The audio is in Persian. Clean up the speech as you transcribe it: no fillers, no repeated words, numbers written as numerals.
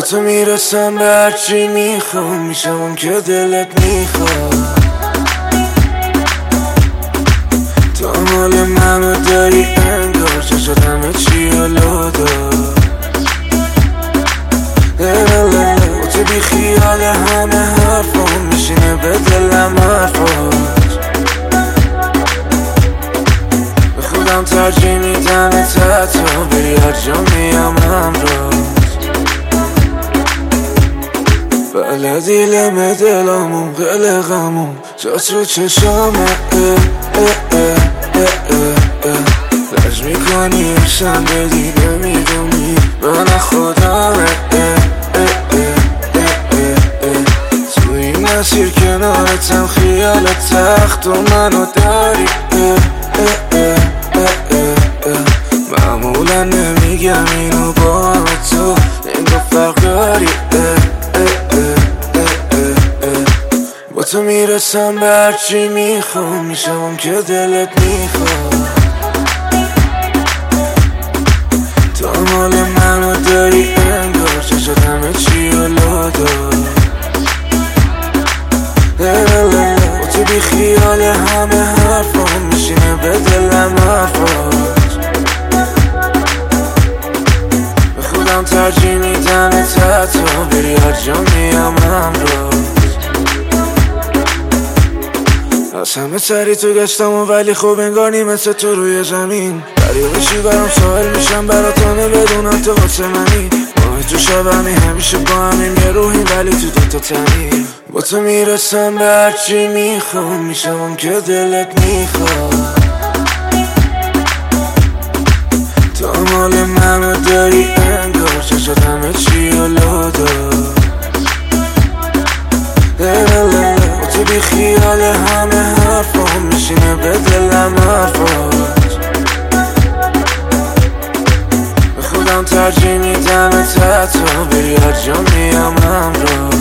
تو میرسم به هرچی میخوام، میشم اون که دلت میخواد. تو مال منو داری انگار، چشات همه چی حالا دار. با تو بی خیال همه حرفام، میشینه به دلم حرفات. به خودم ترجیح میدم تا بری هر جا میام همراهت. بلدی لمه دلامون قلقمون جات رو چشامه لج میکنی عشقم بدی نمیدونی من خودمه. تو این مسیر کنارتم خیالت تخت و منو داری. معمولا نمیگم اینو با تو، این دو فرق داری. با تو میرسم به هرچی میخوام، میشم اون که دلت میخواد. تو مال منو داری انگار، چشات همه چی حالا دار. با تو بی خیال همه حرفام، میشینه به دلم حرفات. به خودم ترجیح میدم تا بری هر جا میام همراهت. از همه سری تو گشتم و ولی خوب انگار نیمت تو روی زمین. دریا بشی برام ساحل میشم براتانه بدونم تو واسه منی. ماه تو شبمی همیشه با همیم یه روحی ولی تو دوتا تنی. با تو میرسم به هرچی میخوام، میشم اون که دلت میخواد. تو مال منو داری انگار، چشات همه چی حالا دار. تو بی خیال همه حرفام، میشینه به دلم حرفات. به خودم ترجیح میدم تا بری هر جا میام همراه.